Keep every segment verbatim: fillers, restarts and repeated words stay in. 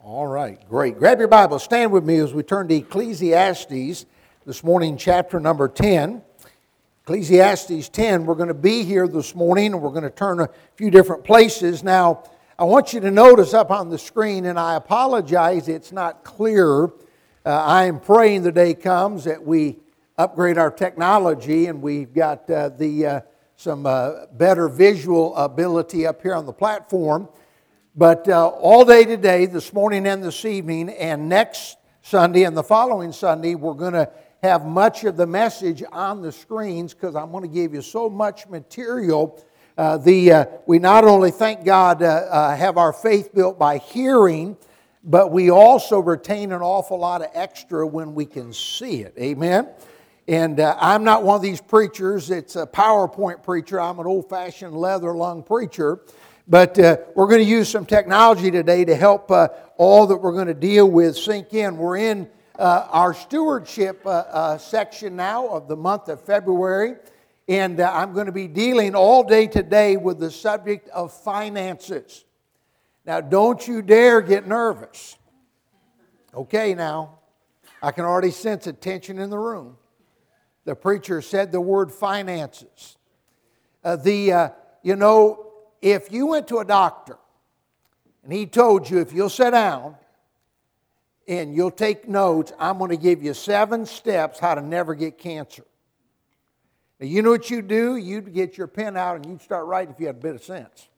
All right, great. Grab your Bible. Stand with me as we turn to Ecclesiastes this morning, chapter number ten. Ecclesiastes ten, we're going to be here this morning, and we're going to turn a few different places. Now, I want you to notice up on the screen, and I apologize, it's not clear. Uh, I am praying the day comes that we upgrade our technology, and we've got uh, the uh, some uh, better visual ability up here on the platform. But uh, all day today, this morning and this evening, and next Sunday and the following Sunday, we're going to have much of the message on the screens because I'm going to give you so much material. Uh, the uh, we not only, thank God, uh, uh, have our faith built by hearing, but we also retain an awful lot of extra when we can see it. Amen? And uh, I'm not one of these preachers. It's a PowerPoint preacher. I'm an old-fashioned leather-lung preacher. But uh, we're going to use some technology today to help uh, all that we're going to deal with sink in. We're in uh, our stewardship uh, uh, section now of the month of February. And uh, I'm going to be dealing all day today with the subject of finances. Now, don't you dare get nervous. Okay, now, I can already sense a tension in the room. The preacher said the word finances. Uh, the, uh, you know... If you went to a doctor and he told you, if you'll sit down and you'll take notes, I'm going to give you seven steps how to never get cancer. Now, you know what you'd do? You'd get your pen out and you'd start writing if you had a bit of sense.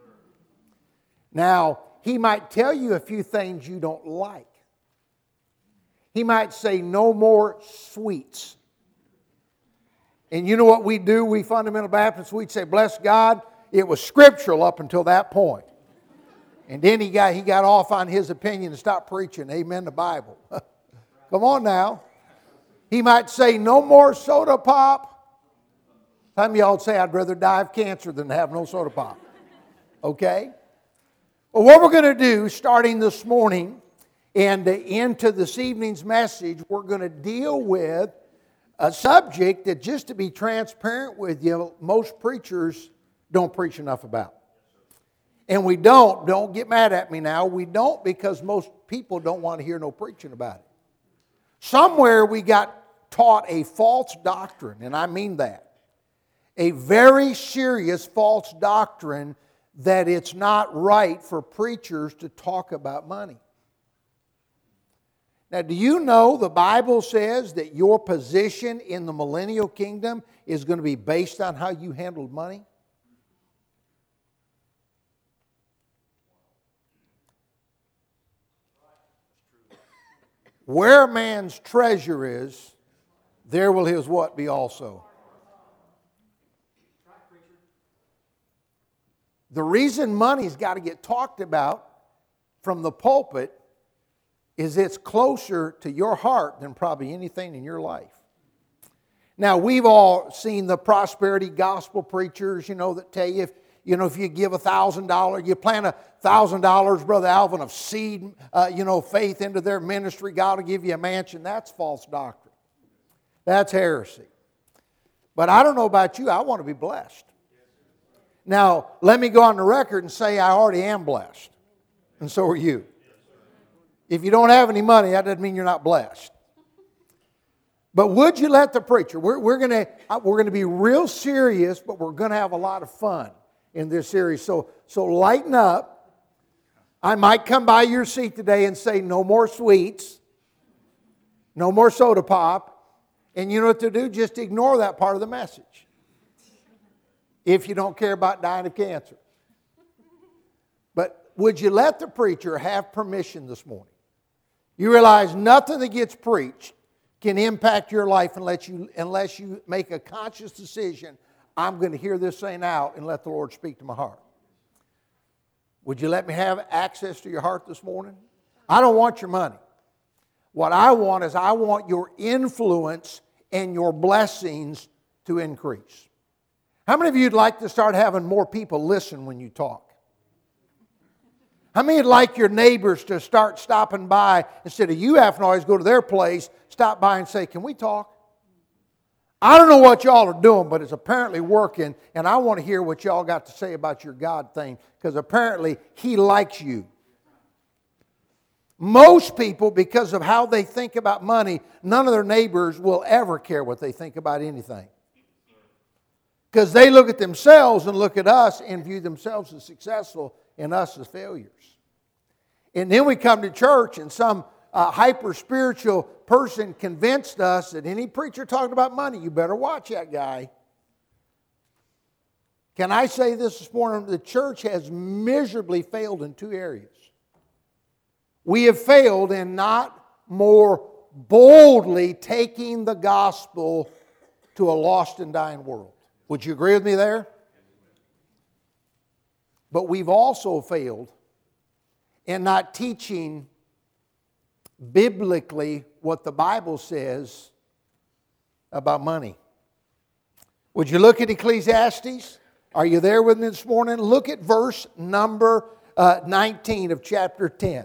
Now, he might tell you a few things you don't like. He might say, no more sweets. And you know what we do, we fundamental Baptists? We'd say, bless God. It was scriptural up until that point. And then he got he got off on his opinion and stopped preaching. Amen, the Bible. Come on now. He might say, no more soda pop. Some of y'all would say, I'd rather die of cancer than have no soda pop. Okay? Well, what we're going to do, starting this morning and into this evening's message, we're going to deal with a subject that, just to be transparent with you, most preachers don't preach enough about. And we don't, don't get mad at me now, we don't because most people don't want to hear no preaching about it. Somewhere we got taught a false doctrine, and I mean that. A very serious false doctrine that it's not right for preachers to talk about money. Now, do you know the Bible says that your position in the millennial kingdom is going to be based on how you handled money? Where a man's treasure is, there will his what be also. The reason money's got to get talked about from the pulpit is it's closer to your heart than probably anything in your life. Now, we've all seen the prosperity gospel preachers, you know, that tell you if You know, if you give one thousand dollars, you plant one thousand dollars, Brother Alvin, of seed, uh, you know, faith into their ministry, God will give you a mansion. That's false doctrine. That's heresy. But I don't know about you, I want to be blessed. Now, let me go on the record and say I already am blessed. And so are you. If you don't have any money, that doesn't mean you're not blessed. But would you let the preacher, we're, we're going to we're going to be real serious, but we're going to have a lot of fun in this series. So, so lighten up. I might come by your seat today and say, no more sweets, no more soda pop. And you know what to do? Just ignore that part of the message. If you don't care about dying of cancer. But would you let the preacher have permission this morning? You realize nothing that gets preached can impact your life unless you, unless you make a conscious decision. I'm going to hear this thing out and let the Lord speak to my heart. Would you let me have access to your heart this morning? I don't want your money. What I want is I want your influence and your blessings to increase. How many of you would like to start having more people listen when you talk? How many would like your neighbors to start stopping by instead of you having to always go to their place, stop by and say, can we talk? I don't know what y'all are doing, but it's apparently working, and I want to hear what y'all got to say about your God thing, because apparently He likes you. Most people, because of how they think about money, none of their neighbors will ever care what they think about anything. Because they look at themselves and look at us and view themselves as successful and us as failures. And then we come to church and some uh, hyper-spiritual person convinced us that any preacher talking about money, you better watch that guy. Can I say this this morning? The church has miserably failed in two areas. We have failed in not more boldly taking the gospel to a lost and dying world. Would you agree with me there? But we've also failed in not teaching biblically what the Bible says about money. Would you look at Ecclesiastes? Are you there with me this morning? Look at verse number uh, nineteen of chapter ten.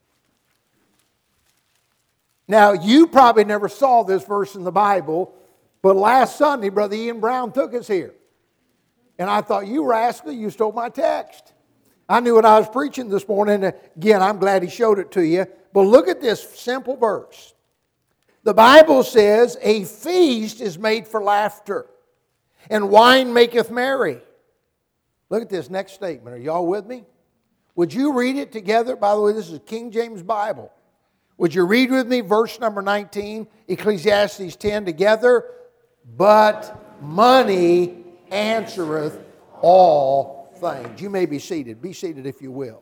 Now, you probably never saw this verse in the Bible, but last Sunday, Brother Ian Brown took us here. And I thought, you rascal, you stole my text. I knew what I was preaching this morning. Again, I'm glad he showed it to you. But look at this simple verse. The Bible says, a feast is made for laughter, and wine maketh merry. Look at this next statement. Are y'all with me? Would you read it together? By the way, this is King James Bible. Would you read with me verse number nineteen, Ecclesiastes ten together? But money answereth all things. You may be seated. Be seated if you will.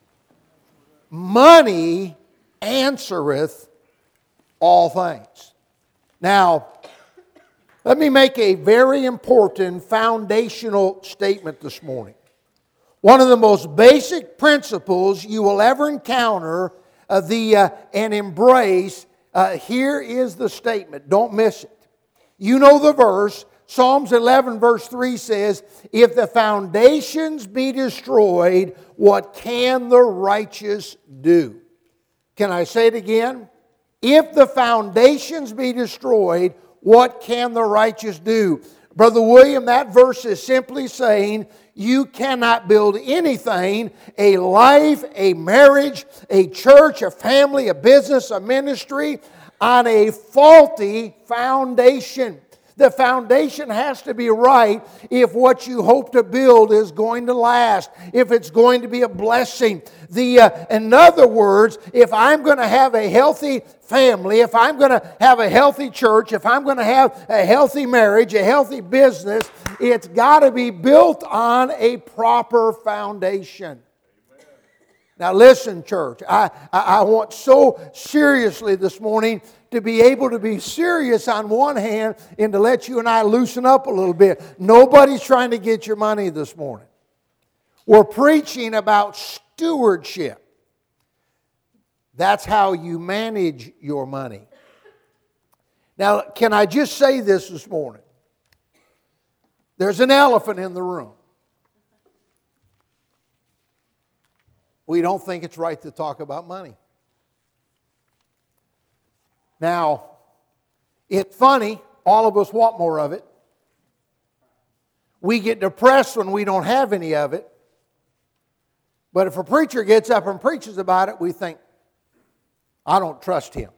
Money answereth all things. Now, let me make a very important foundational statement this morning. One of the most basic principles you will ever encounter uh, the uh, and embrace, uh, here is the statement. Don't miss it. You know the verse. Psalms eleven verse three says, if the foundations be destroyed, what can the righteous do? Can I say it again? If the foundations be destroyed, what can the righteous do? Brother William, that verse is simply saying you cannot build anything, a life, a marriage, a church, a family, a business, a ministry, on a faulty foundation. The foundation has to be right if what you hope to build is going to last, if it's going to be a blessing. The, uh, in other words, if I'm going to have a healthy family, if I'm going to have a healthy church, if I'm going to have a healthy marriage, a healthy business, it's got to be built on a proper foundation. Now listen, church, I, I, I want so seriously this morning to be able to be serious on one hand and to let you and I loosen up a little bit. Nobody's trying to get your money this morning. We're preaching about stewardship. That's how you manage your money. Now, can I just say this this morning? There's an elephant in the room. We don't think it's right to talk about money. Now, it's funny, all of us want more of it. We get depressed when we don't have any of it. But if a preacher gets up and preaches about it, we think, I don't trust him.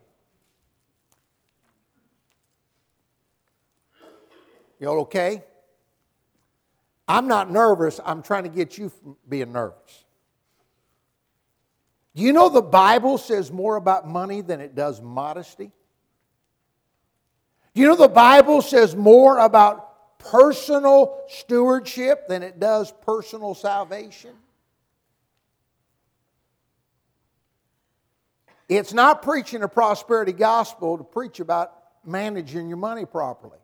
Y'all okay? I'm not nervous. I'm trying to get you from being nervous. Do you know the Bible says more about money than it does modesty? Do you know the Bible says more about personal stewardship than it does personal salvation? It's not preaching a prosperity gospel to preach about managing your money properly.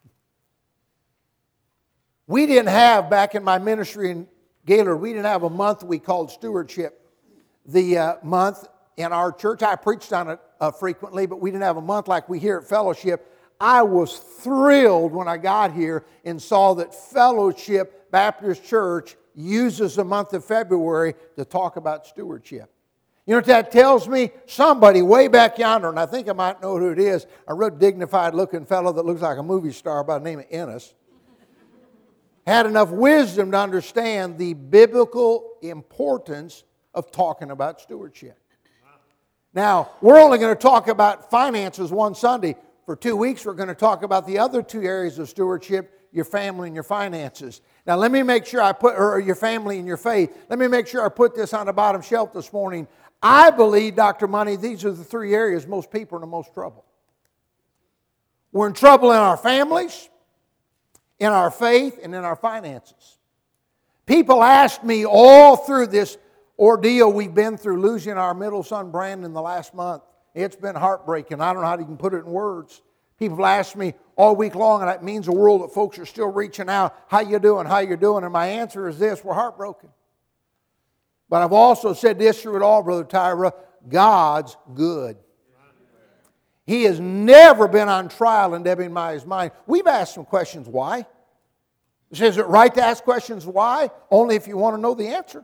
We didn't have, back in my ministry in Gaylord, we didn't have a month we called stewardship. The uh, month in our church, I preached on it uh, frequently, but we didn't have a month like we here at Fellowship. I was thrilled when I got here and saw that Fellowship Baptist Church uses the month of February to talk about stewardship. You know what that tells me? Somebody way back yonder, and I think I might know who it is, a real dignified looking fellow that looks like a movie star by the name of Ennis, had enough wisdom to understand the biblical importance of talking about stewardship. Now, we're only going to talk about finances one Sunday. For two weeks, we're going to talk about the other two areas of stewardship, your family and your finances. Now, let me make sure I put, or your family and your faith. Let me make sure I put this on the bottom shelf this morning. I believe, Doctor Money, these are the three areas most people are in the most trouble. We're in trouble in our families, in our faith, and in our finances. People asked me all through this ordeal we've been through, losing our middle son Brandon the last month. It's been heartbreaking. I don't know how you can put it in words. People have asked me all week long, and that means the world that folks are still reaching out, how you doing, how you doing? And my answer is this, we're heartbroken. But I've also said this through it all, Brother Tyra, God's good. He has never been on trial in Debbie and Maya's mind. We've asked some questions why. Is it right to ask questions why? Only if you want to know the answer.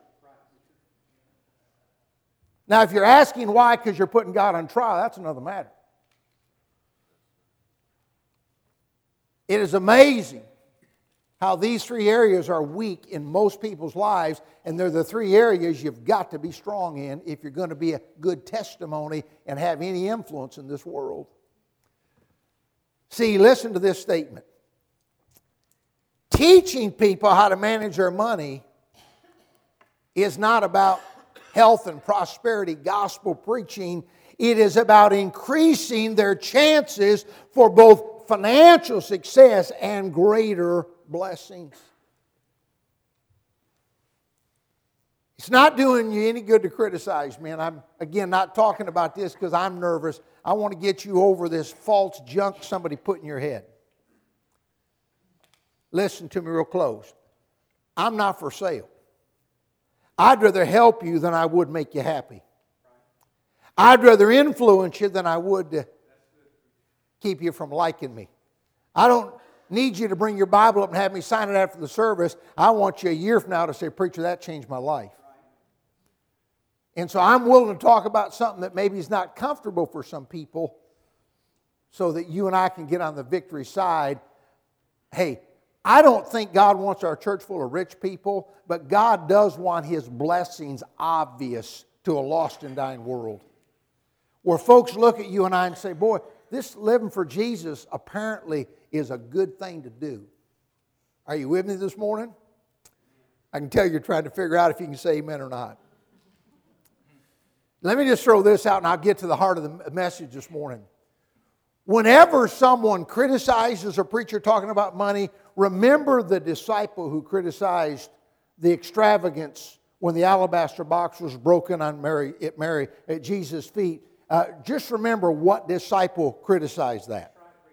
Now, if you're asking why because you're putting God on trial, that's another matter. It is amazing how these three areas are weak in most people's lives, and they're the three areas you've got to be strong in if you're going to be a good testimony and have any influence in this world. See, listen to this statement. Teaching people how to manage their money is not about health and prosperity gospel preaching. It is about increasing their chances for both financial success and greater blessings. It's not doing you any good to criticize me. And I'm, again, not talking about this because I'm nervous. I want to get you over this false junk somebody put in your head. Listen to me real close. I'm not for sale. I'd rather help you than I would make you happy. I'd rather influence you than I would to keep you from liking me. I don't need you to bring your Bible up and have me sign it after the service. I want you a year from now to say, preacher, that changed my life. And so I'm willing to talk about something that maybe is not comfortable for some people so that you and I can get on the victory side. Hey, I don't think God wants our church full of rich people, but God does want His blessings obvious to a lost and dying world. Where folks look at you and I and say, boy, this living for Jesus apparently is a good thing to do. Are you with me this morning? I can tell you're trying to figure out if you can say amen or not. Let me just throw this out and I'll get to the heart of the message this morning. Whenever someone criticizes a preacher talking about money, remember the disciple who criticized the extravagance when the alabaster box was broken on Mary, at Mary at Jesus' feet. Uh, just remember what disciple criticized that.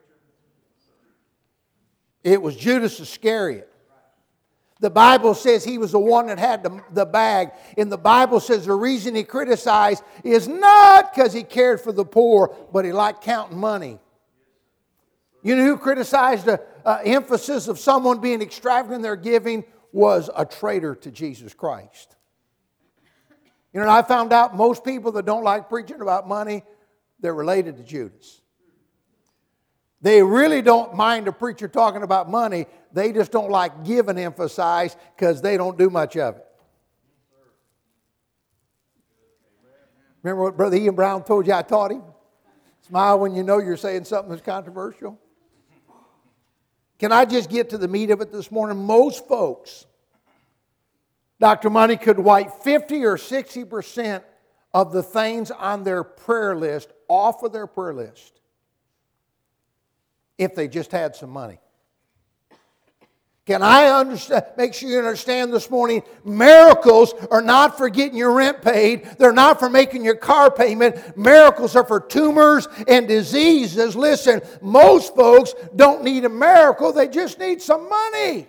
It was Judas Iscariot. The Bible says he was the one that had the, the bag. And the Bible says the reason he criticized is not because he cared for the poor, but he liked counting money. You know who criticized the uh, emphasis of someone being extravagant in their giving was a traitor to Jesus Christ. You know, I found out most people that don't like preaching about money, they're related to Judas. They really don't mind a preacher talking about money. They just don't like giving emphasized because they don't do much of it. Remember what Brother Ian Brown told you I taught him? Smile when you know you're saying something that's controversial. Can I just get to the meat of it this morning? Most folks, Doctor Money could wipe fifty or sixty percent of the things on their prayer list off of their prayer list if they just had some money. Can I understand, make sure you understand this morning, miracles are not for getting your rent paid. They're not for making your car payment. Miracles are for tumors and diseases. Listen, most folks don't need a miracle. They just need some money.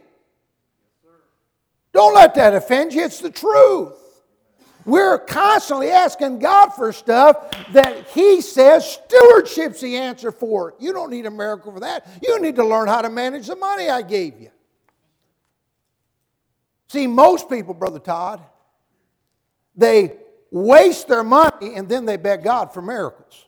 Don't let that offend you. It's the truth. We're constantly asking God for stuff that He says stewardship's the answer for. You don't need a miracle for that. You need to learn how to manage the money I gave you. See, most people, Brother Todd, they waste their money and then they beg God for miracles.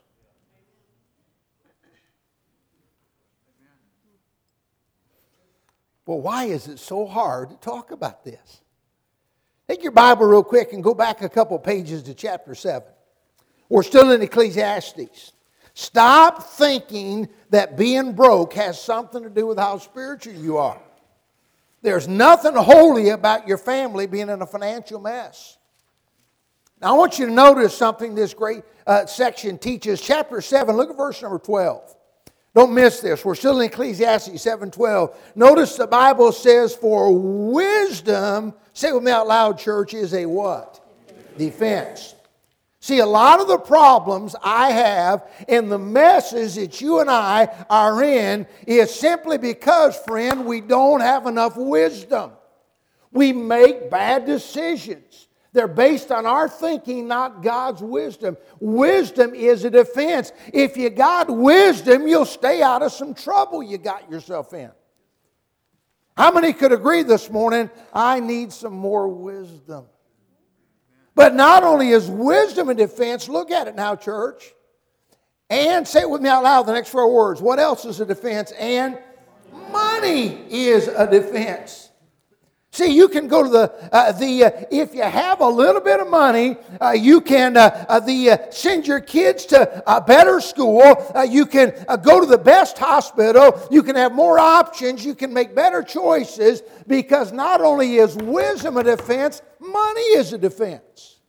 Well, why is it so hard to talk about this? Take your Bible real quick and go back a couple pages to chapter seven. We're still in Ecclesiastes. Stop thinking that being broke has something to do with how spiritual you are. There's nothing holy about your family being in a financial mess. Now I want you to notice something this great uh, section teaches. Chapter seven, look at verse number twelve. Don't miss this. We're still in Ecclesiastes seven twelve. Notice the Bible says, for wisdom, say it with me out loud, church, is a what? Defense. See, a lot of the problems I have and the messes that you and I are in is simply because, friend, we don't have enough wisdom. We make bad decisions. They're based on our thinking, not God's wisdom. Wisdom is a defense. If you got wisdom, you'll stay out of some trouble you got yourself in. How many could agree this morning, I need some more wisdom? But not only is wisdom a defense, look at it now, church. And say it with me out loud, the next four words. What else is a defense? And money is a defense. See, you can go to the, uh, the uh, if you have a little bit of money, uh, you can uh, uh, the, uh, send your kids to a better school. Uh, you can uh, go to the best hospital. You can have more options. You can make better choices because not only is wisdom a defense, money is a defense.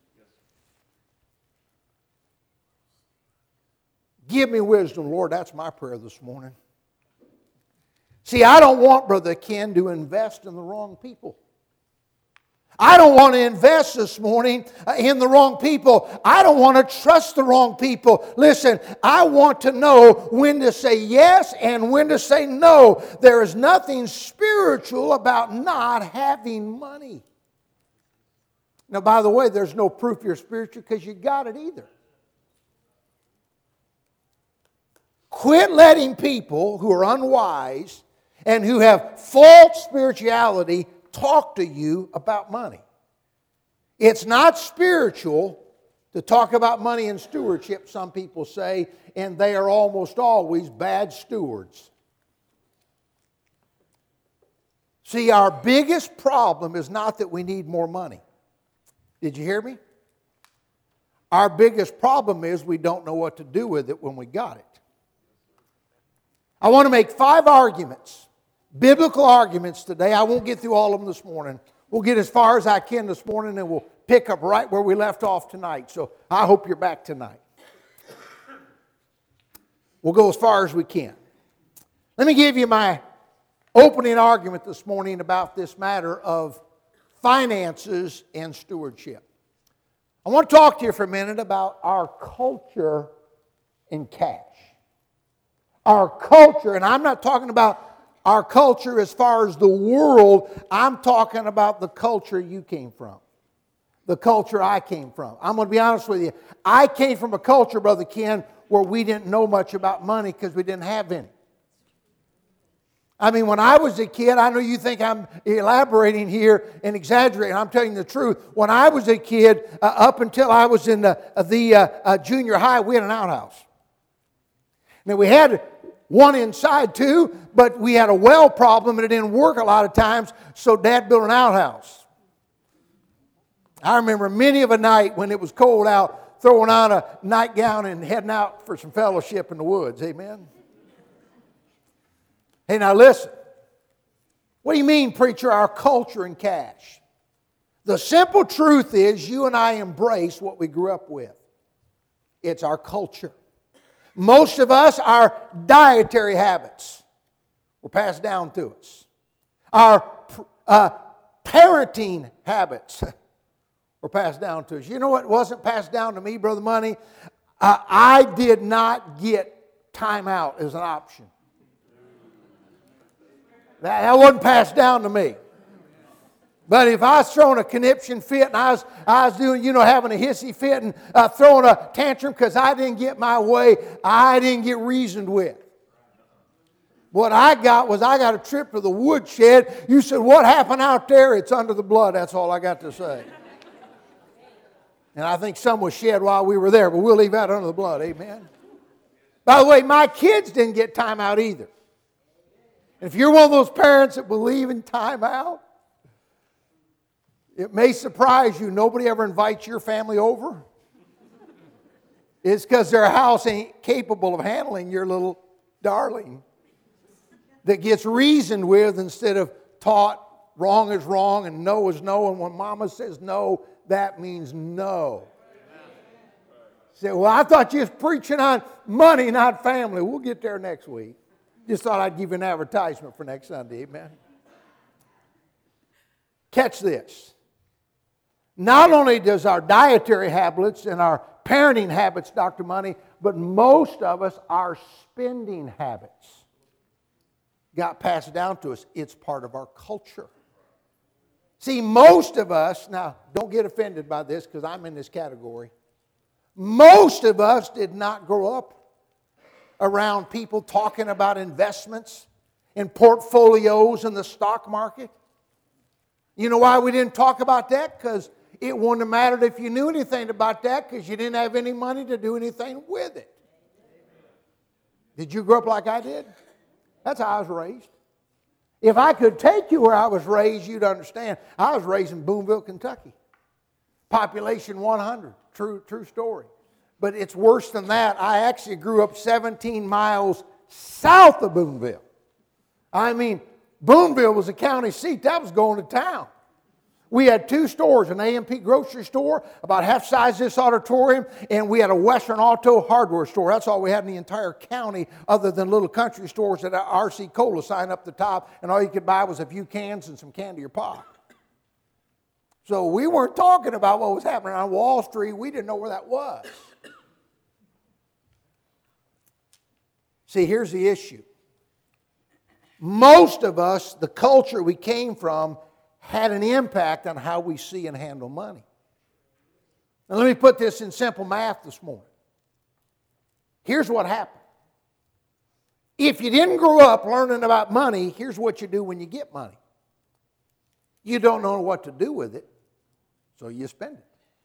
Give me wisdom, Lord. That's my prayer this morning. See, I don't want Brother Ken to invest in the wrong people. I don't want to invest this morning in the wrong people. I don't want to trust the wrong people. Listen, I want to know when to say yes and when to say no. There is nothing spiritual about not having money. Now, by the way, there's no proof you're spiritual because you got it either. Quit letting people who are unwise and who have false spirituality talk to you about money. It's not spiritual to talk about money and stewardship, some people say, and they are almost always bad stewards. See, our biggest problem is not that we need more money. Did you hear me? Our biggest problem is we don't know what to do with it when we got it. I want to make five arguments. Biblical arguments today. I won't get through all of them this morning. We'll get as far as I can this morning and we'll pick up right where we left off tonight. So I hope you're back tonight. We'll go as far as we can. Let me give you my opening argument this morning about this matter of finances and stewardship. I want to talk to you for a minute about our culture in cash. Our culture, and I'm not talking about our culture as far as the world, I'm talking about the culture you came from. The culture I came from. I'm going to be honest with you. I came from a culture, Brother Ken, where we didn't know much about money because we didn't have any. I mean, when I was a kid, I know you think I'm elaborating here and exaggerating. I'm telling you the truth. When I was a kid, uh, up until I was in the, uh, the uh, uh, junior high, we had an outhouse. Now, we had one inside too, but we had a well problem and it didn't work a lot of times, so Dad built an outhouse. I remember many of a night when it was cold out, throwing on a nightgown and heading out for some fellowship in the woods. Amen? Hey, now listen. What do you mean, preacher, our culture in cash? The simple truth is you and I embrace what we grew up with. It's our culture. Most of us, our dietary habits were passed down to us. Our uh, parenting habits were passed down to us. You know what wasn't passed down to me, Brother Money? Uh, I did not get time out as an option. That, that wasn't passed down to me. But if I was throwing a conniption fit and I was, I was doing, you know, having a hissy fit and uh, throwing a tantrum because I didn't get my way, I didn't get reasoned with. What I got was I got a trip to the woodshed. You said, what happened out there? It's under the blood. That's all I got to say. And I think some was shed while we were there, but we'll leave that under the blood. Amen. By the way, my kids didn't get time out either. If you're one of those parents that believe in time out, it may surprise you. Nobody ever invites your family over. It's because their house ain't capable of handling your little darling that gets reasoned with instead of taught wrong is wrong and no is no. And when mama says no, that means no. Say, well, I thought you was preaching on money, not family. We'll get there next week. Just thought I'd give you an advertisement for next Sunday. Amen. Catch this. Not only does our dietary habits and our parenting habits, Doctor Money, but most of us, our spending habits got passed down to us. It's part of our culture. See, most of us, now don't get offended by this because I'm in this category. Most of us did not grow up around people talking about investments and portfolios in the stock market. You know why we didn't talk about that? Because it wouldn't have mattered if you knew anything about that because you didn't have any money to do anything with it. Did you grow up like I did? That's how I was raised. If I could take you where I was raised, you'd understand. I was raised in Boonville, Kentucky. Population one hundred. True, true story. But it's worse than that. I actually grew up seventeen miles south of Boonville. I mean, Boonville was a county seat. That was going to town. We had two stores, an A and P grocery store, about half size this auditorium, and we had a Western Auto hardware store. That's all we had in the entire county other than little country stores that R C Cola sign up the top, and all you could buy was a few cans and some candy or pop. So we weren't talking about what was happening on Wall Street. We didn't know where that was. See, here's the issue. Most of us, the culture we came from, had an impact on how we see and handle money. Now let me put this in simple math this morning. Here's what happened. If you didn't grow up learning about money, here's what you do when you get money. You don't know what to do with it, so you spend it.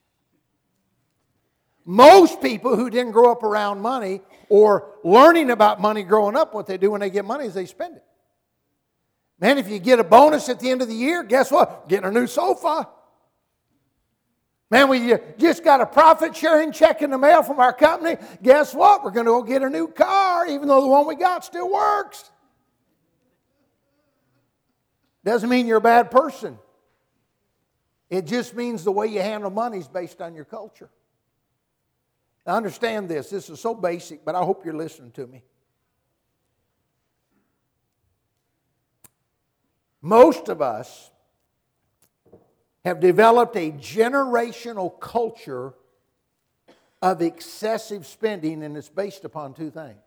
Most people who didn't grow up around money or learning about money growing up, what they do when they get money is they spend it. Man, if you get a bonus at the end of the year, guess what? Getting a new sofa. Man, we just got a profit sharing check in the mail from our company. Guess what? We're going to go get a new car, even though the one we got still works. Doesn't mean you're a bad person. It just means the way you handle money is based on your culture. Now understand this. This is so basic, but I hope you're listening to me. Most of us have developed a generational culture of excessive spending, and it's based upon two things.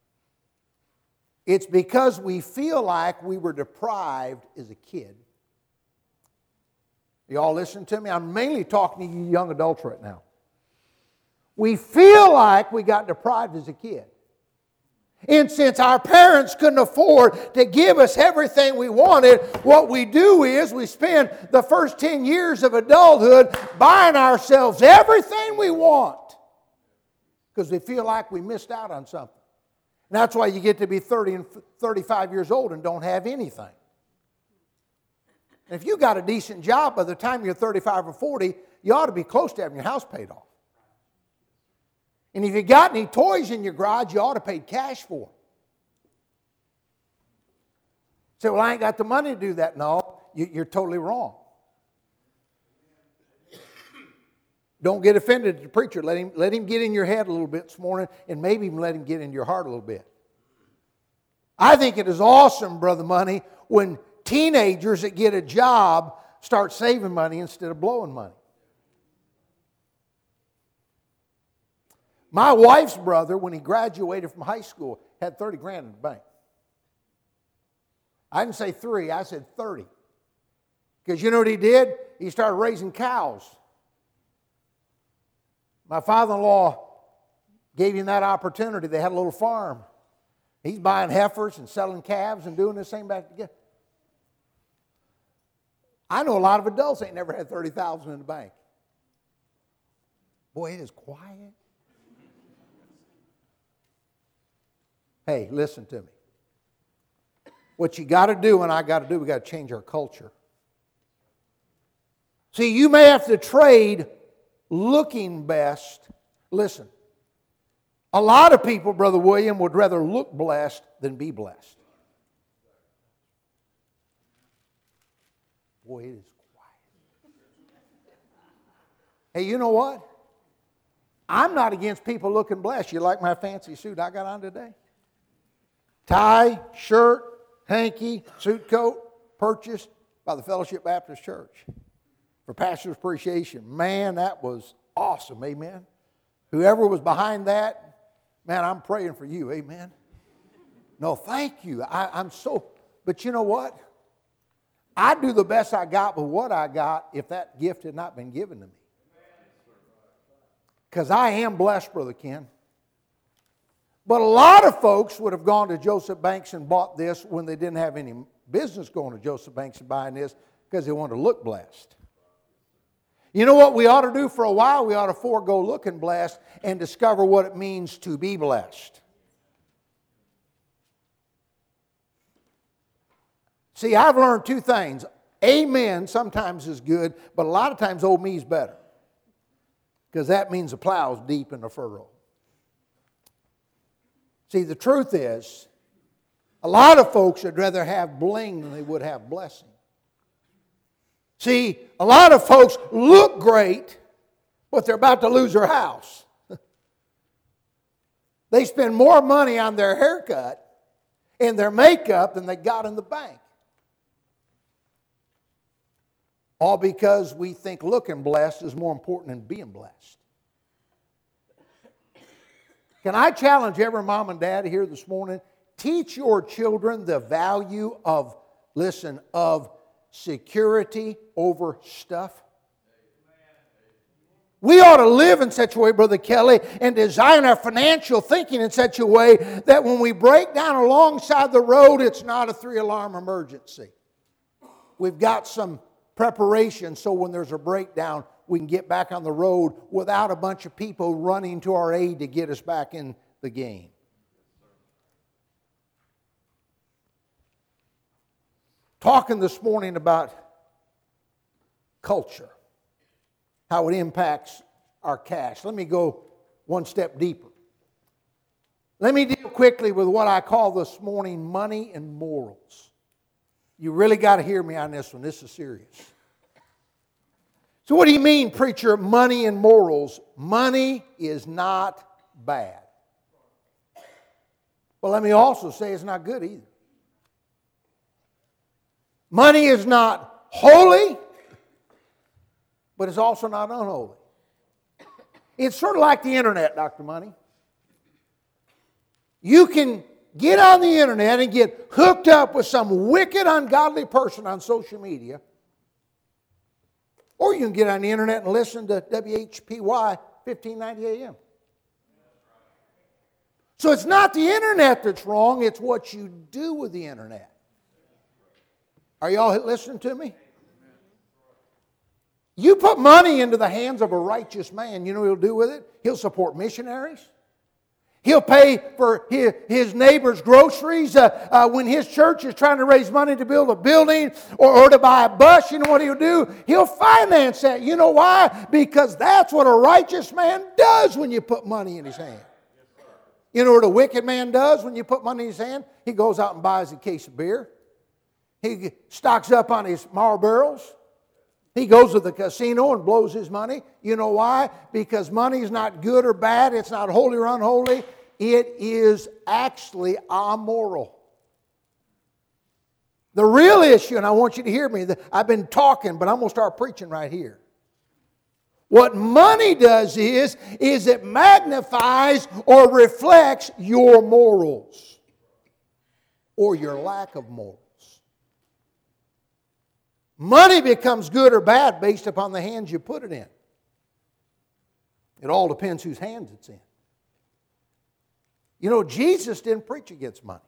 It's because we feel like we were deprived as a kid. You all listen to me? I'm mainly talking to you young adults right now. We feel like we got deprived as a kid. And since our parents couldn't afford to give us everything we wanted, what we do is we spend the first ten years of adulthood buying ourselves everything we want because we feel like we missed out on something. And that's why you get to be thirty and thirty-five years old and don't have anything. And if you got a decent job by the time you're thirty-five or forty, you ought to be close to having your house paid off. And if you got any toys in your garage, you ought to pay cash for them. Say, well, I ain't got the money to do that. No, you, you're totally wrong. Don't get offended at the preacher. Let him, let him get in your head a little bit this morning, and maybe even let him get in your heart a little bit. I think it is awesome, Brother Money, when teenagers that get a job start saving money instead of blowing money. My wife's brother, when he graduated from high school, had thirty grand in the bank. I didn't say three, I said thirty. Because you know what he did? He started raising cows. My father-in-law gave him that opportunity. They had a little farm. He's buying heifers and selling calves and doing this thing back together. I know a lot of adults ain't never had thirty thousand dollars in the bank. Boy, it is quiet. Hey, listen to me. What you got to do and I got to do, we got to change our culture. See, you may have to trade looking best. Listen, A lot of people, Brother William, would rather look blessed than be blessed. Boy, it is quiet. Hey, you know what? I'm not against people looking blessed. You like my fancy suit I got on today? Tie, shirt, hanky, suit coat, purchased by the Fellowship Baptist Church for Pastor's Appreciation. Man, that was awesome, amen. Whoever was behind that, man, I'm praying for you, amen. No, thank you. I, I'm so, but you know what? I'd do the best I got with what I got if that gift had not been given to me. Because I am blessed, Brother Ken. But a lot of folks would have gone to Joseph Banks and bought this when they didn't have any business going to Joseph Banks and buying this because they wanted to look blessed. You know what we ought to do for a while? We ought to forego looking blessed and discover what it means to be blessed. See, I've learned two things. Amen sometimes is good, but a lot of times old me is better. Because that means the plow's deep in the furrow. See, the truth is, a lot of folks would rather have bling than they would have blessing. See, a lot of folks look great, but they're about to lose their house. They spend more money on their haircut and their makeup than they got in the bank. All because we think looking blessed is more important than being blessed. Can I challenge every mom and dad here this morning? Teach your children the value of, listen, of security over stuff. We ought to live in such a way, Brother Kelly, and design our financial thinking in such a way that when we break down alongside the road, it's not a three-alarm emergency. We've got some preparation so when there's a breakdown, we can get back on the road without a bunch of people running to our aid to get us back in the game. Talking this morning about culture, how it impacts our cash. Let me go one step deeper. Let me deal quickly with what I call this morning money and morals. You really got to hear me on this one. This is serious. So what do you mean, preacher, money and morals? Money is not bad. But let me also say it's not good either. Money is not holy, but it's also not unholy. It's sort of like the internet, Doctor Money. You can get on the internet and get hooked up with some wicked, ungodly person on social media. Or you can get on the internet and listen to W H P Y fifteen ninety A M. So it's not the internet that's wrong, it's what you do with the internet. Are y'all listening to me? You put money into the hands of a righteous man, you know what he'll do with it? He'll support missionaries. He'll pay for his, his neighbor's groceries uh, uh, when his church is trying to raise money to build a building or, or to buy a bus. You know what he'll do? He'll finance that. You know why? Because that's what a righteous man does when you put money in his hand. You know what a wicked man does when you put money in his hand? He goes out and buys a case of beer. He stocks up on his Marlboros. He goes to the casino and blows his money. You know why? Because money is not good or bad. It's not holy or unholy. It is actually amoral. The real issue, and I want you to hear me, I've been talking, but I'm going to start preaching right here. What money does is, is it magnifies or reflects your morals or your lack of morals. Money becomes good or bad based upon the hands you put it in. It all depends whose hands it's in. You know, Jesus didn't preach against money.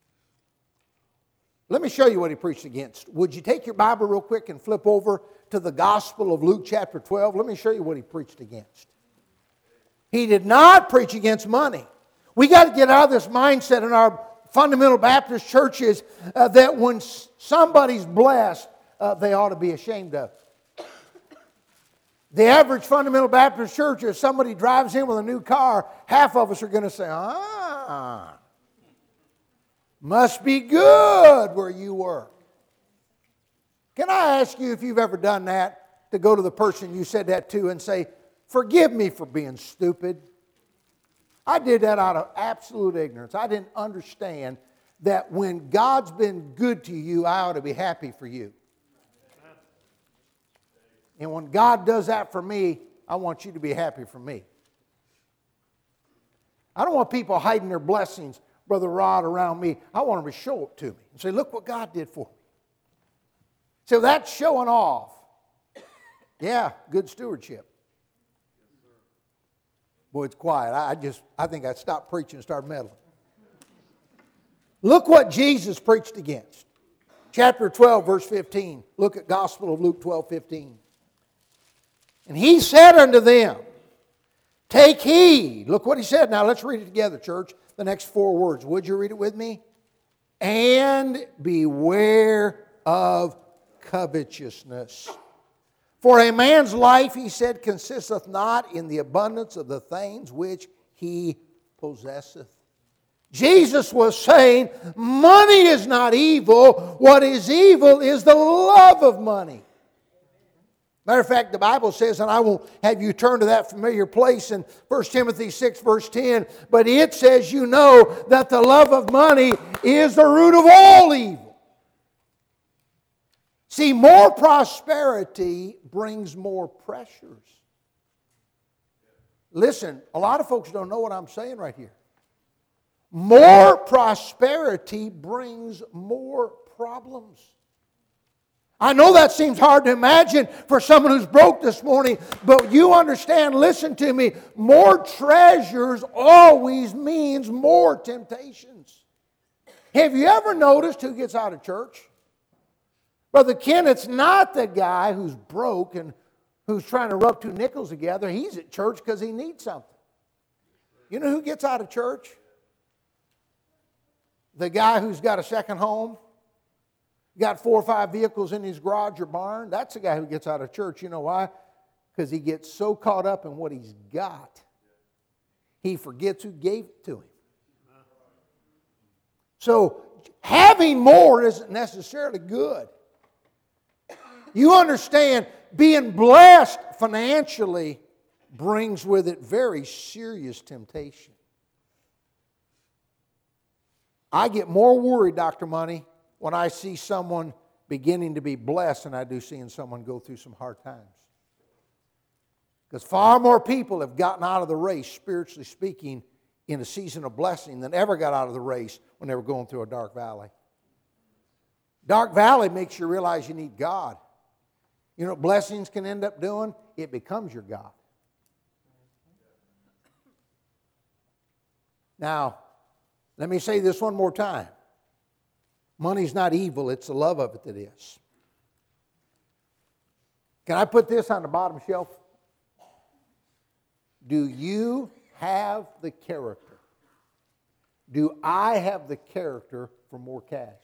Let me show you what he preached against. Would you take your Bible real quick and flip over to the Gospel of Luke chapter twelve? Let me show you what he preached against. He did not preach against money. We got to get out of this mindset in our fundamental Baptist churches uh, that when somebody's blessed, Uh, they ought to be ashamed of. The average Fundamental Baptist Church, if somebody drives in with a new car, half of us are going to say, ah, must be good where you work. Can I ask you if you've ever done that, to go to the person you said that to and say, forgive me for being stupid. I did that out of absolute ignorance. I didn't understand that when God's been good to you, I ought to be happy for you. And when God does that for me, I want you to be happy for me. I don't want people hiding their blessings, Brother Rod, around me. I want them to show it to me and say, look what God did for me. So that's showing off. Yeah, good stewardship. Boy, it's quiet. I just, I think I stopped preaching and started meddling. Look what Jesus preached against. Chapter twelve, verse fifteen. Look at Gospel of Luke twelve, fifteen. And he said unto them, take heed. Look what he said. Now let's read it together, church. The next four words. Would you read it with me? And beware of covetousness. For a man's life, he said, consisteth not in the abundance of the things which he possesseth. Jesus was saying, money is not evil. What is evil is the love of money. Matter of fact, the Bible says, and I will have you turn to that familiar place in First Timothy six, verse ten, but it says, you know that the love of money is the root of all evil. See, more prosperity brings more pressures. Listen, a lot of folks don't know what I'm saying right here. More prosperity brings more problems. I know that seems hard to imagine for someone who's broke this morning, but you understand, listen to me, more treasures always means more temptations. Have you ever noticed who gets out of church? Brother Ken, it's not the guy who's broke and who's trying to rub two nickels together. He's at church because he needs something. You know who gets out of church? The guy who's got a second home, got four or five vehicles in his garage or barn. That's the guy who gets out of church. You know why? Because he gets so caught up in what he's got, he forgets who gave it to him. So having more isn't necessarily good. You understand, being blessed financially brings with it very serious temptation. I get more worried, Doctor Money, when I see someone beginning to be blessed than I do seeing someone go through some hard times. Because far more people have gotten out of the race, spiritually speaking, in a season of blessing than ever got out of the race when they were going through a dark valley. Dark valley makes you realize you need God. You know what blessings can end up doing? It becomes your God. Now, let me say this one more time. Money's not evil, it's the love of it that is. Can I put this on the bottom shelf? Do you have the character? Do I have the character for more cash?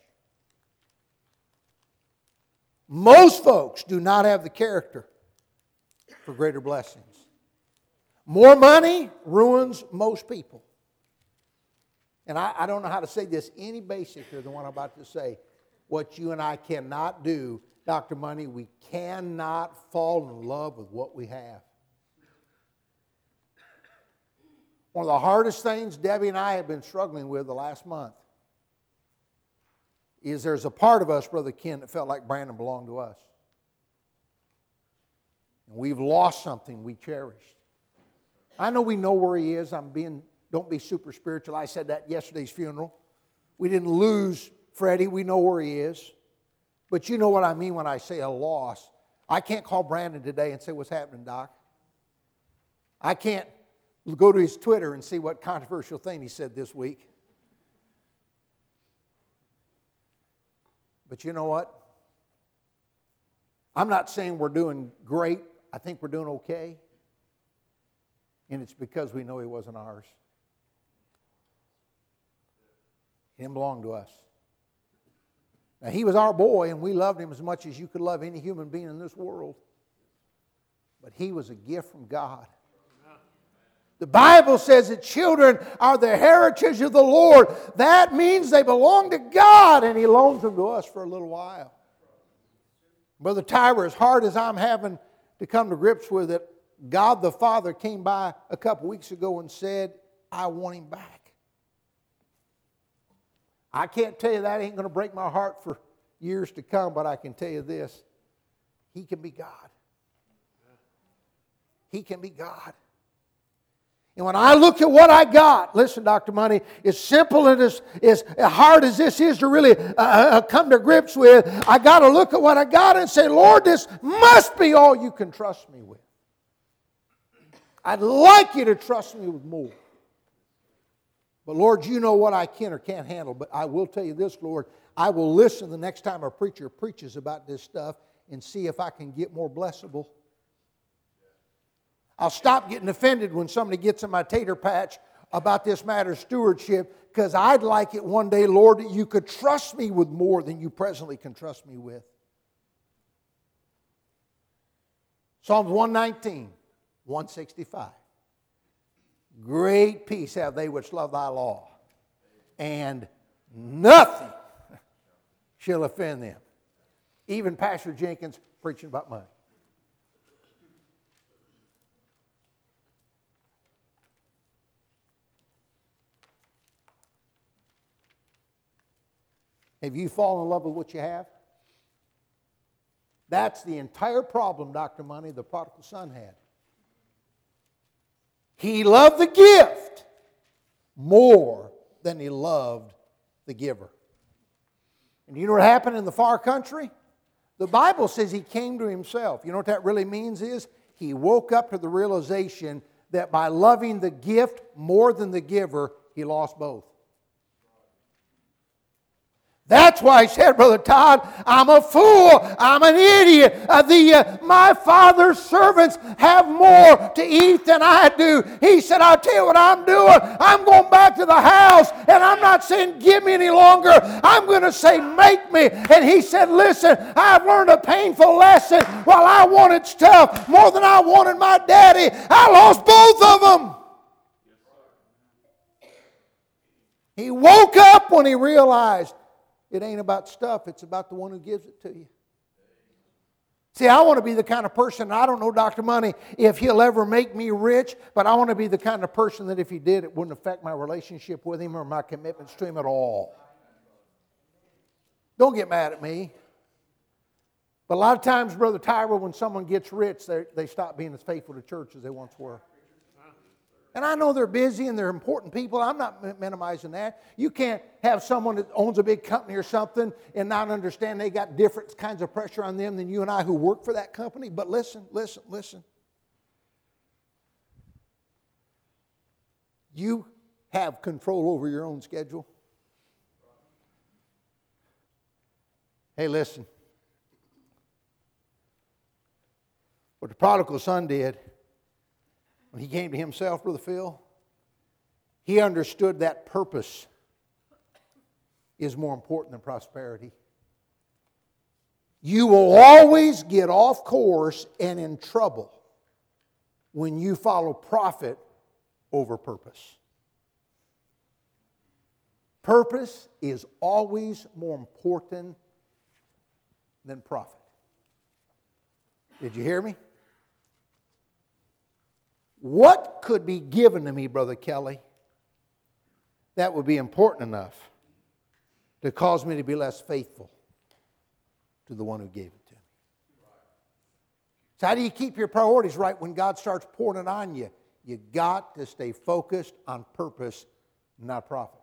Most folks do not have the character for greater blessings. More money ruins most people. And I, I don't know how to say this any basicer than what I'm about to say. What you and I cannot do, Doctor Money, we cannot fall in love with what we have. One of the hardest things Debbie and I have been struggling with the last month is there's a part of us, Brother Ken, that felt like Brandon belonged to us. And we've lost something we cherished. I know we know where he is. I'm being, don't be super spiritual. I said that at yesterday's funeral. We didn't lose Freddie. We know where he is. But you know what I mean when I say a loss. I can't call Brandon today and say, what's happening, Doc? I can't go to his Twitter and see what controversial thing he said this week. But you know what? I'm not saying we're doing great. I think we're doing okay. And it's because we know he wasn't ours. He didn't belong to us. Now, he was our boy, and we loved him as much as you could love any human being in this world. but he was a gift from God. The Bible says that children are the heritage of the Lord. That means they belong to God, and he loans them to us for a little while. Brother Tyra, as hard as I'm having to come to grips with it, God the Father came by a couple weeks ago and said, I want him back. I can't tell you that ain't going to break my heart for years to come, but I can tell you this. He can be God. He can be God. And when I look at what I got, listen, Doctor Money, as simple and as, as hard as this is to really uh, uh, come to grips with, I got to look at what I got and say, Lord, this must be all you can trust me with. I'd like you to trust me with more. But Lord, you know what I can or can't handle. But I will tell you this, Lord, I will listen the next time a preacher preaches about this stuff and see if I can get more blessable. I'll stop getting offended when somebody gets in my tater patch about this matter of stewardship, because I'd like it one day, Lord, that you could trust me with more than you presently can trust me with. Psalms one nineteen, one sixty-five. Great peace have they which love thy law, and nothing shall offend them. Even Pastor Jenkins preaching about money. Have you fallen in love with what you have? That's the entire problem, Doctor Money, the prodigal son had. He loved the gift more than he loved the giver. And you know what happened in the far country? The Bible says he came to himself. You know what that really means is he woke up to the realization that by loving the gift more than the giver, he lost both. That's why I said, Brother Todd, I'm a fool. I'm an idiot. Uh, the, uh, my father's servants have more to eat than I do. He said, I'll tell you what I'm doing. I'm going back to the house, and I'm not saying give me any longer. I'm going to say make me. And he said, listen, I've learned a painful lesson. While I wanted stuff more than I wanted my daddy, I lost both of them. He woke up when he realized it ain't about stuff, it's about the one who gives it to you. See, I want to be the kind of person, I don't know Doctor Money if he'll ever make me rich, but I want to be the kind of person that if he did, it wouldn't affect my relationship with him or my commitments to him at all. Don't get mad at me. But a lot of times, Brother Tyra, when someone gets rich, they, they stop being as faithful to church as they once were. And I know they're busy and they're important people. I'm not minimizing that. You can't have someone that owns a big company or something and not understand they got different kinds of pressure on them than you and I who work for that company. But listen, listen, listen. You have control over your own schedule. Hey, listen. What the prodigal son did, when he came to himself, Brother Phil, he understood that purpose is more important than prosperity. You will always get off course and in trouble when you follow profit over purpose. Purpose is always more important than profit. Did you hear me? What could be given to me, Brother Kelly, that would be important enough to cause me to be less faithful to the one who gave it to me? So how do you keep your priorities right when God starts pouring it on you? You got to stay focused on purpose, not profit.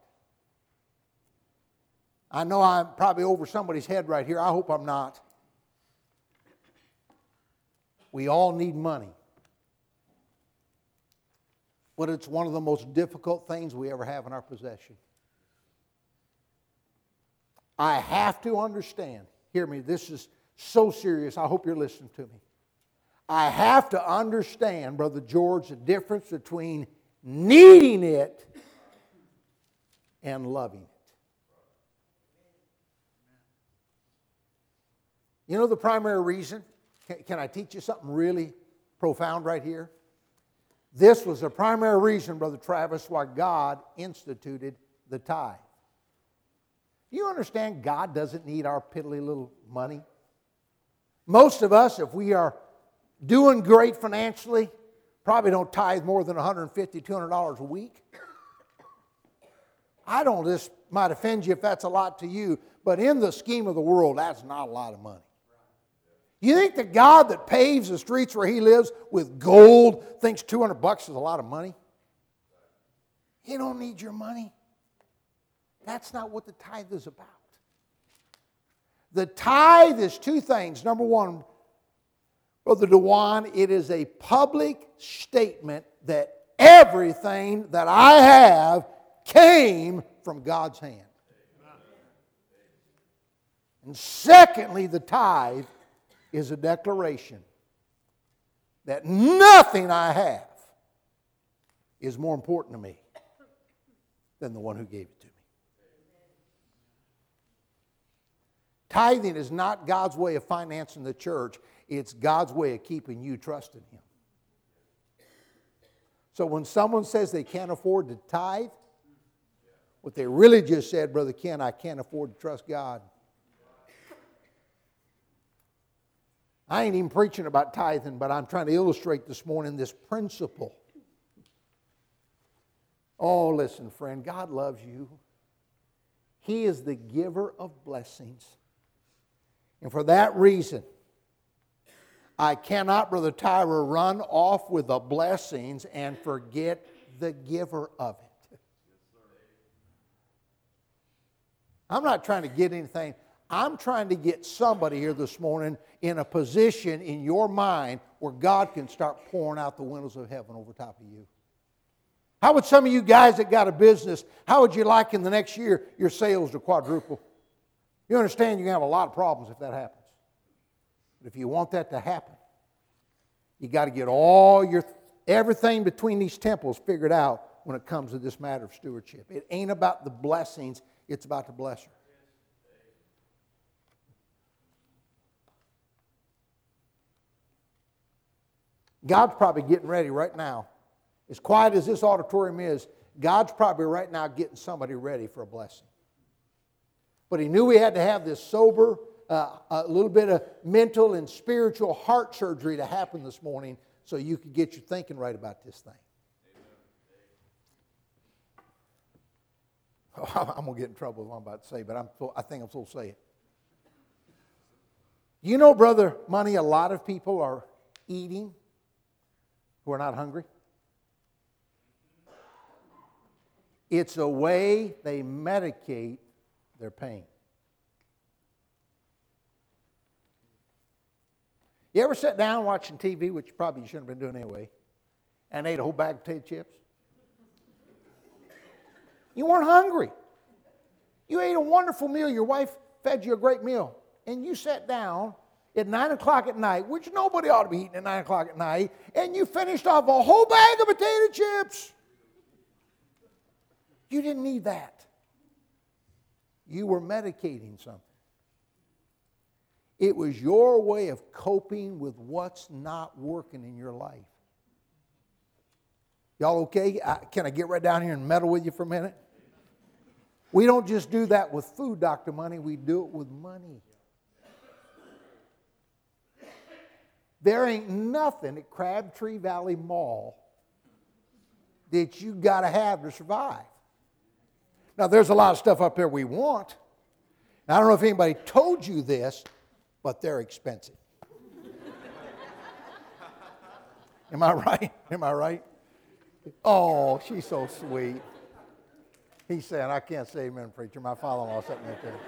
I know I'm probably over somebody's head right here. I hope I'm not. We all need money. But it's one of the most difficult things we ever have in our possession. I have to understand, hear me, this is so serious, I hope you're listening to me. I have to understand, Brother George, the difference between needing it and loving it. You know the primary reason? Can, can I teach you something really profound right here? This was the primary reason, Brother Travis, why God instituted the tithe. You understand God doesn't need our piddly little money? Most of us, if we are doing great financially, probably don't tithe more than one hundred fifty dollars, two hundred dollars a week. I don't, this might offend you if that's a lot to you, but in the scheme of the world, that's not a lot of money. You think the God that paves the streets where He lives with gold thinks two hundred bucks is a lot of money? He don't need your money. That's not what the tithe is about. The tithe is two things. Number one, Brother Dewan, it is a public statement that everything that I have came from God's hand. And secondly, the tithe is a declaration that nothing I have is more important to me than the one who gave it to me. Tithing is not God's way of financing the church. It's God's way of keeping you trusting Him. So when someone says they can't afford to tithe, what they really just said, Brother Ken, I can't afford to trust God. I ain't even preaching about tithing, but I'm trying to illustrate this morning this principle. Oh, listen, friend, God loves you. He is the giver of blessings. And for that reason, I cannot, Brother Tyra, run off with the blessings and forget the giver of it. I'm not trying to get anything. I'm trying to get somebody here this morning in a position in your mind where God can start pouring out the windows of heaven over top of you. How would some of you guys that got a business, how would you like in the next year your sales to quadruple? You understand you're going to have a lot of problems if that happens. But if you want that to happen, you got to get all your, everything between these temples figured out when it comes to this matter of stewardship. It ain't about the blessings, it's about the blesser. God's probably getting ready right now. As quiet as this auditorium is, God's probably right now getting somebody ready for a blessing. But He knew He had to have this sober, uh, a little bit of mental and spiritual heart surgery to happen this morning so you could get your thinking right about this thing. Oh, I'm going to get in trouble with what I'm about to say, but I'm, I think I'm supposed to say it. You know, Brother Money, a lot of people are eating who are not hungry. It's a way they medicate their pain. You ever sat down watching T V, which probably you shouldn't have been doing anyway, and ate a whole bag of potato chips? You weren't hungry. You ate a wonderful meal. Your wife fed you a great meal. And you sat down at nine o'clock at night, which nobody ought to be eating at nine o'clock at night, and you finished off a whole bag of potato chips. You didn't need that. You were medicating something. It was your way of coping with what's not working in your life. Y'all okay? I, can I get right down here and meddle with you for a minute? We don't just do that with food, Doctor Money. We do it with money. There ain't nothing at Crabtree Valley Mall that you got to have to survive. Now, there's a lot of stuff up there we want. Now, I don't know if anybody told you this, but they're expensive. Am I right? Am I right? Oh, she's so sweet. He's saying, I can't say amen, preacher. My father-in-law sitting right there.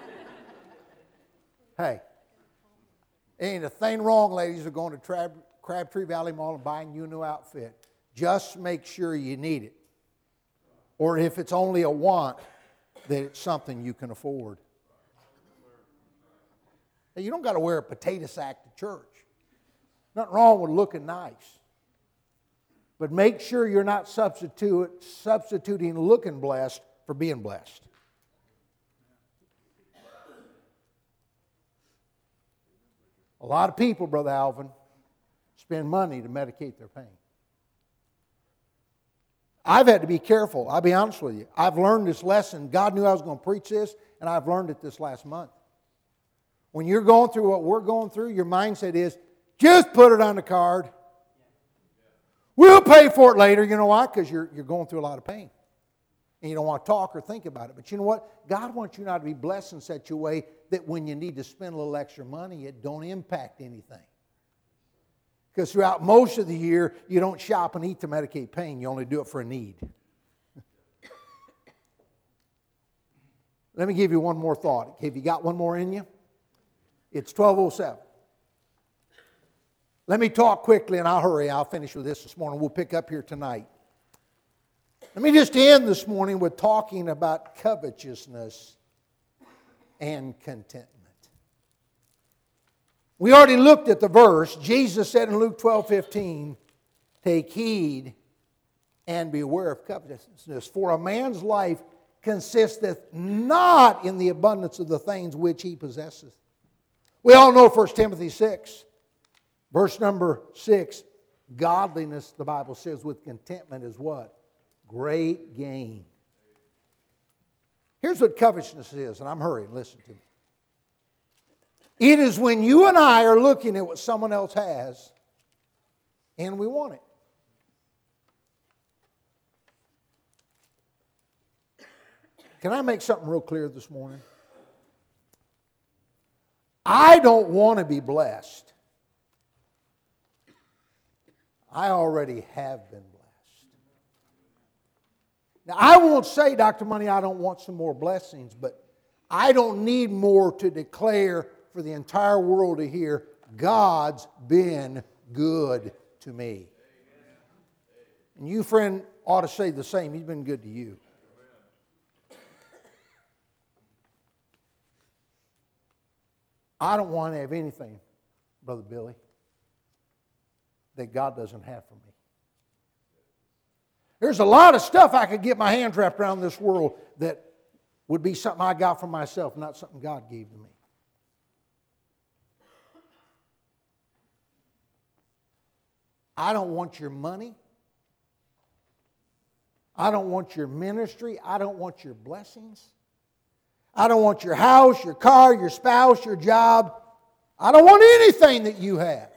Hey, ain't a thing wrong, ladies, of going to Crab, Crabtree Valley Mall and buying you a new outfit. Just make sure you need it. Or if it's only a want, that it's something you can afford. Hey, you don't got to wear a potato sack to church. Nothing wrong with looking nice. But make sure you're not substitute, substituting looking blessed for being blessed. A lot of people, Brother Alvin, spend money to medicate their pain. I've had to be careful. I'll be honest with you. I've learned this lesson. God knew I was going to preach this, and I've learned it this last month. When you're going through what we're going through, your mindset is, just put it on the card. We'll pay for it later. You know why? Because you're, you're going through a lot of pain. And you don't want to talk or think about it. But you know what? God wants you not to be blessed in such a way that when you need to spend a little extra money, it don't impact anything. Because throughout most of the year, you don't shop and eat to medicate pain. You only do it for a need. Let me give you one more thought. Have you got one more in you? It's twelve oh seven. Let me talk quickly, and I'll hurry. I'll finish with this this morning. We'll pick up here tonight. Let me just end this morning with talking about covetousness and contentment. We already looked at the verse. Jesus said in Luke twelve fifteen, take heed and beware of covetousness, for a man's life consisteth not in the abundance of the things which he possesseth. We all know First Timothy six, verse number six, godliness, the Bible says, with contentment is what? Great gain. Here's what covetousness is, and I'm hurrying, listen to me. It is when you and I are looking at what someone else has and we want it. Can I make something real clear this morning? I don't want to be blessed. I already have been blessed. Now, I won't say, Doctor Money, I don't want some more blessings, but I don't need more to declare for the entire world to hear, God's been good to me. And you, friend, ought to say the same. He's been good to you. I don't want to have anything, Brother Billy, that God doesn't have for me. There's a lot of stuff I could get my hands wrapped around this world that would be something I got for myself, not something God gave to me. I don't want your money. I don't want your ministry. I don't want your blessings. I don't want your house, your car, your spouse, your job. I don't want anything that you have.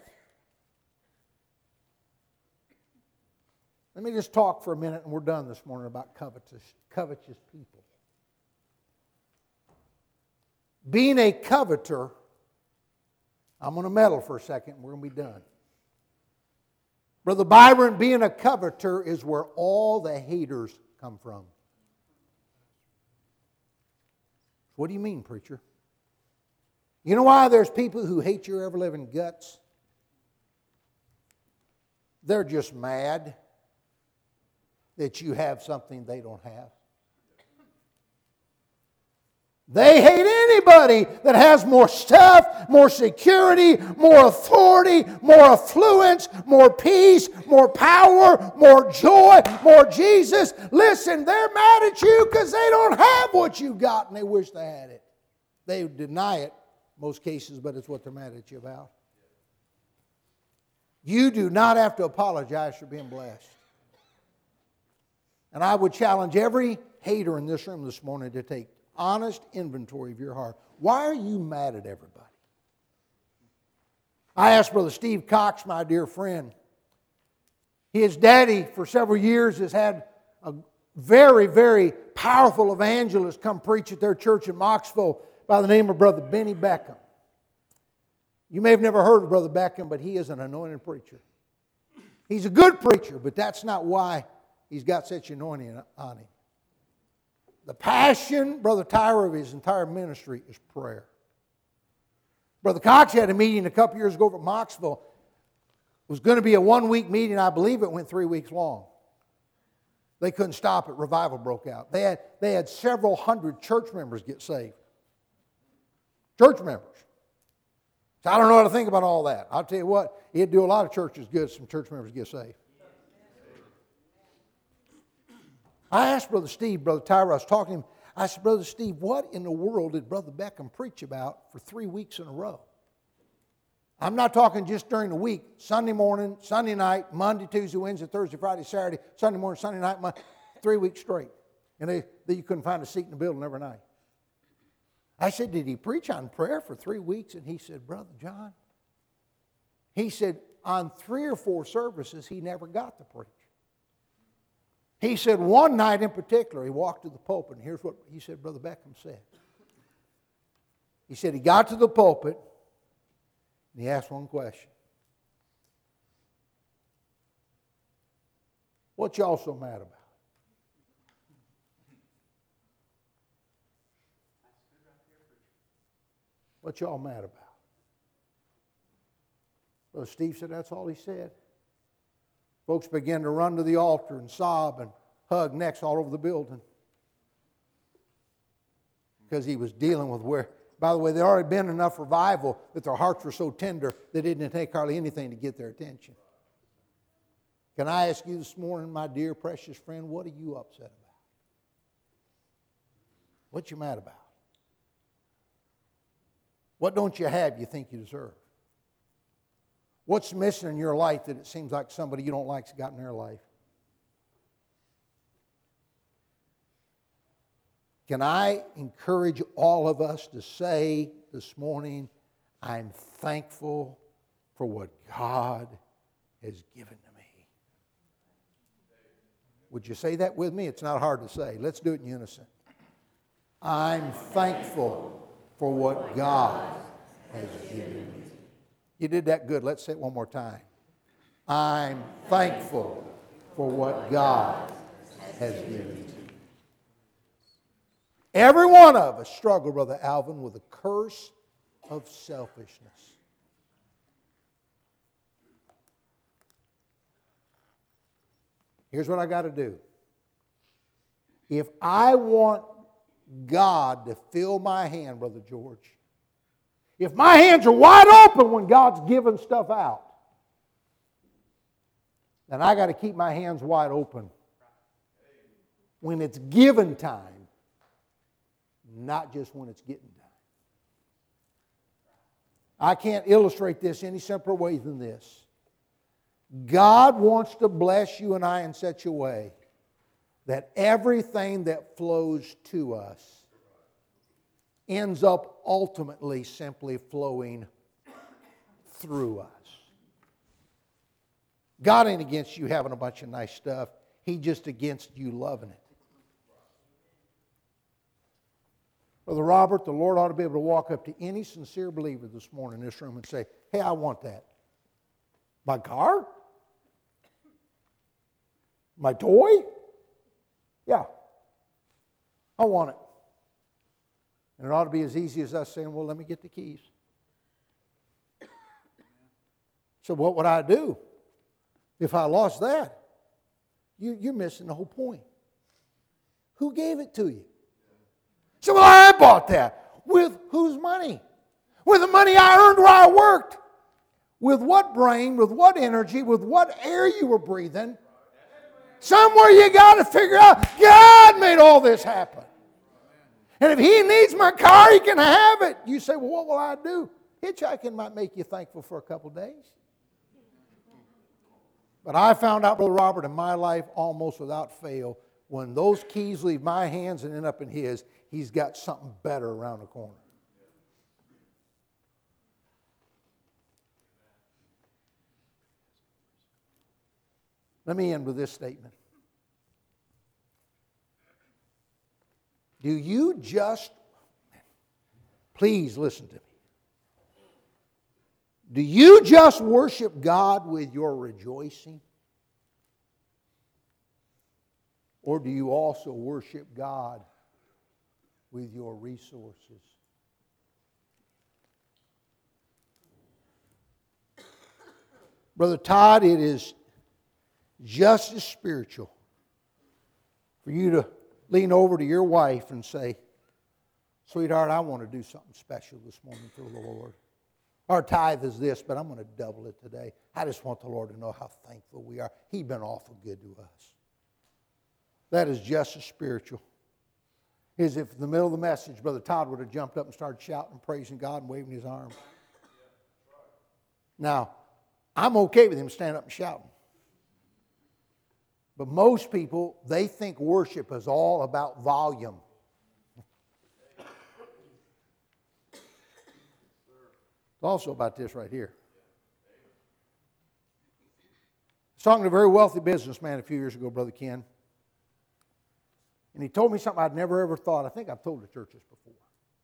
Let me just talk for a minute, and we're done this morning, about covetous, covetous people. Being a coveter, I'm going to meddle for a second, and we're going to be done. Brother Byron, being a coveter is where all the haters come from. What do you mean, preacher? You know why there's people who hate your ever-living guts? They're just mad that you have something they don't have. They hate anybody that has more stuff, more security, more authority, more affluence, more peace, more power, more joy, more Jesus. Listen, they're mad at you because they don't have what you got and they wish they had it. They deny it most cases, but it's what they're mad at you about. You do not have to apologize for being blessed. And I would challenge every hater in this room this morning to take honest inventory of your heart. Why are you mad at everybody? I asked Brother Steve Cox, my dear friend. His daddy, for several years, has had a very, very powerful evangelist come preach at their church in Moxville by the name of Brother Benny Beckham. You may have never heard of Brother Beckham, but he is an anointed preacher. He's a good preacher, but that's not why he's got such anointing on him. The passion, Brother Tyra, of his entire ministry is prayer. Brother Cox had a meeting a couple years ago over at Moxville. It was going to be a one-week meeting. I believe it went three weeks long. They couldn't stop it. Revival broke out. They had, they had several hundred church members get saved. Church members. So I don't know how to think about all that. I'll tell you what, it'd do a lot of churches good if some church members get saved. I asked Brother Steve, Brother Tyra, I was talking to him, I said, Brother Steve, what in the world did Brother Beckham preach about for three weeks in a row? I'm not talking just during the week. Sunday morning, Sunday night, Monday, Tuesday, Wednesday, Thursday, Friday, Saturday, Sunday morning, Sunday night, Monday, three weeks straight. And they, they, you couldn't find a seat in the building every night. I said, did he preach on prayer for three weeks? And he said, Brother John, he said, on three or four services, he never got to preach. He said, one night in particular, he walked to the pulpit, and here's what he said, Brother Beckham said. He said he got to the pulpit, and he asked one question. What y'all so mad about? What y'all mad about? Brother Steve said that's all he said. Folks began to run to the altar and sob and hug necks all over the building. Because he was dealing with where, by the way, there had already been enough revival that their hearts were so tender they didn't take hardly anything to get their attention. Can I ask you this morning, my dear precious friend, what are you upset about? What you mad about? What don't you have you think you deserve? What's missing in your life that it seems like somebody you don't like's got in their life? Can I encourage all of us to say this morning, I'm thankful for what God has given to me? Would you say that with me? It's not hard to say. Let's do it in unison. I'm thankful for what God has given me. You did that good. Let's say it one more time. I'm thankful for what God has given me. Every one of us struggle, Brother Alvin, with the curse of selfishness. Here's what I got to do. If I want God to fill my hand, Brother George, if my hands are wide open when God's giving stuff out, then I got to keep my hands wide open when it's given time, not just when it's getting time. I can't illustrate this any simpler way than this. God wants to bless you and I in such a way that everything that flows to us ends up ultimately simply flowing through us. God ain't against you having a bunch of nice stuff. He's just against you loving it. Brother Robert, the Lord ought to be able to walk up to any sincere believer this morning in this room and say, hey, I want that. My car? My toy? Yeah. I want it. And it ought to be as easy as us saying, well, let me get the keys. So what would I do if I lost that? You, you're missing the whole point. Who gave it to you? So, well, I bought that. With whose money? With the money I earned where I worked. With what brain, with what energy, with what air you were breathing. Somewhere you got to figure out, God made all this happen. And if He needs my car, He can have it. You say, well, what will I do? Hitchhiking might make you thankful for a couple of days. But I found out, Brother Robert, in my life, almost without fail, when those keys leave my hands and end up in His, He's got something better around the corner. Let me end with this statement. Do you just, please listen to me. Do you just worship God with your rejoicing? Or do you also worship God with your resources? Brother Todd, it is just as spiritual for you to lean over to your wife and say, sweetheart, I want to do something special this morning for the Lord. Our tithe is this, but I'm going to double it today. I just want the Lord to know how thankful we are. He's been awful good to us. That is just as spiritual as if in the middle of the message, Brother Todd would have jumped up and started shouting and praising God and waving his arms. Now, I'm okay with him standing up and shouting. But most people, they think worship is all about volume. It's also about this right here. I was talking to a very wealthy businessman a few years ago, Brother Ken. And he told me something I'd never ever thought. I think I've told the church this before.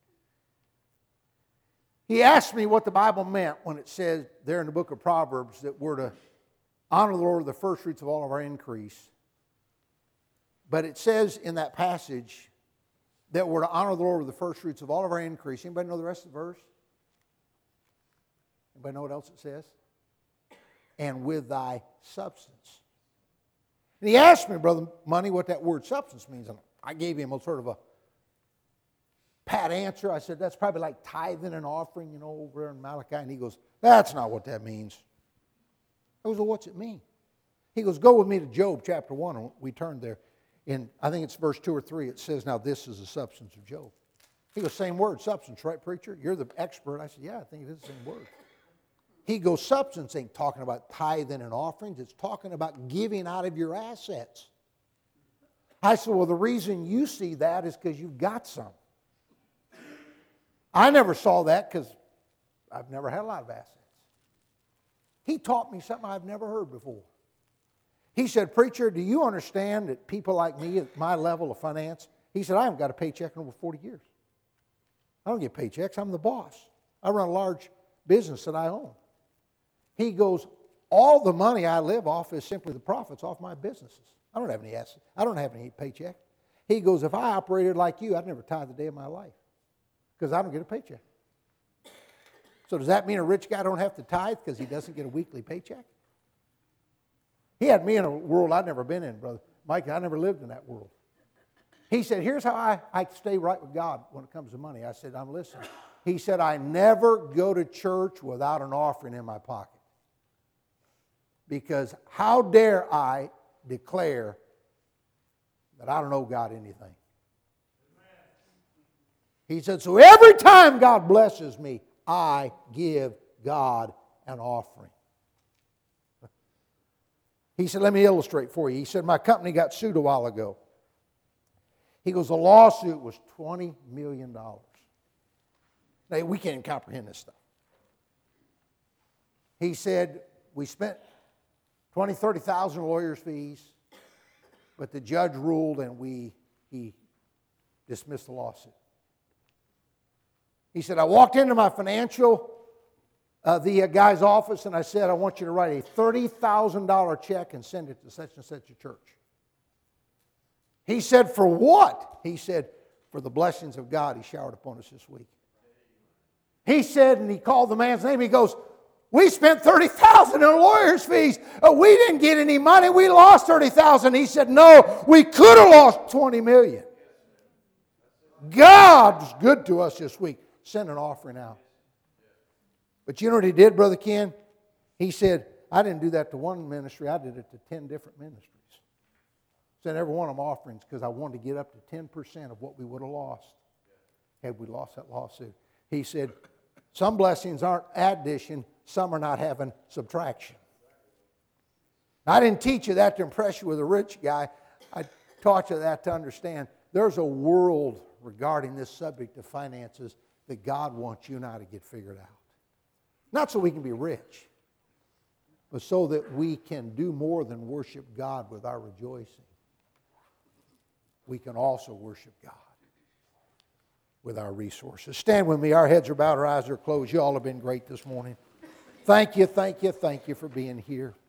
He asked me what the Bible meant when it says there in the book of Proverbs that we're to honor the Lord with the first fruits of all of our increase. But it says in that passage that we're to honor the Lord with the first fruits of all of our increase. Anybody know the rest of the verse? Anybody know what else it says? And with thy substance. And he asked me, Brother Money, what that word substance means. And I gave him a sort of a pat answer. I said, that's probably like tithing and offering, you know, over there in Malachi. And he goes, that's not what that means. I goes, well, what's it mean? He goes, go with me to Job chapter one. And we turned there. In, I think it's verse two or three. It says, now this is the substance of Job. He goes, same word, substance, right, preacher? You're the expert. I said, yeah, I think it is the same word. He goes, substance ain't talking about tithing and offerings. It's talking about giving out of your assets. I said, well, the reason you see that is because you've got some. I never saw that because I've never had a lot of assets. He taught me something I've never heard before. He said, preacher, do you understand that people like me at my level of finance, he said, I haven't got a paycheck in over forty years. I don't get paychecks. I'm the boss. I run a large business that I own. He goes, all the money I live off is simply the profits off my businesses. I don't have any assets. I don't have any paycheck. He goes, if I operated like you, I'd never tithe a day of my life because I don't get a paycheck. So does that mean a rich guy don't have to tithe because he doesn't get a weekly paycheck? He had me in a world I'd never been in, Brother Mike. I never lived in that world. He said, here's how I, I stay right with God when it comes to money. I said, I'm listening. He said, I never go to church without an offering in my pocket. Because how dare I declare that I don't owe God anything? He said, so every time God blesses me, I give God an offering. He said, let me illustrate for you. He said, my company got sued a while ago. He goes, the lawsuit was twenty million dollars. Now, we can't even comprehend this stuff. He said, we spent twenty, thirty thousand lawyers' fees, but the judge ruled and we he dismissed the lawsuit. He said, I walked into my financial, uh, the uh, guy's office, and I said, I want you to write a thirty thousand dollars check and send it to such and such a church. He said, for what? He said, for the blessings of God he showered upon us this week. He said, and he called the man's name, he goes, we spent thirty thousand dollars in lawyers' fees. Uh, we didn't get any money. We lost thirty thousand dollars. He said, no, we could have lost twenty million dollars. God's good to us this week. Send an offering out. But you know what he did, Brother Ken? He said, I didn't do that to one ministry. I did it to ten different ministries. Sent every one of them offerings because I wanted to get up to ten percent of what we would have lost had we lost that lawsuit. He said, some blessings aren't addition, some are not having subtraction. I didn't teach you that to impress you with a rich guy. I taught you that to understand there's a world regarding this subject of finances that God wants you and I to get figured out. Not so we can be rich, but so that we can do more than worship God with our rejoicing. We can also worship God with our resources. Stand with me. Our heads are bowed, our eyes are closed. You all have been great this morning. Thank you, thank you, thank you for being here.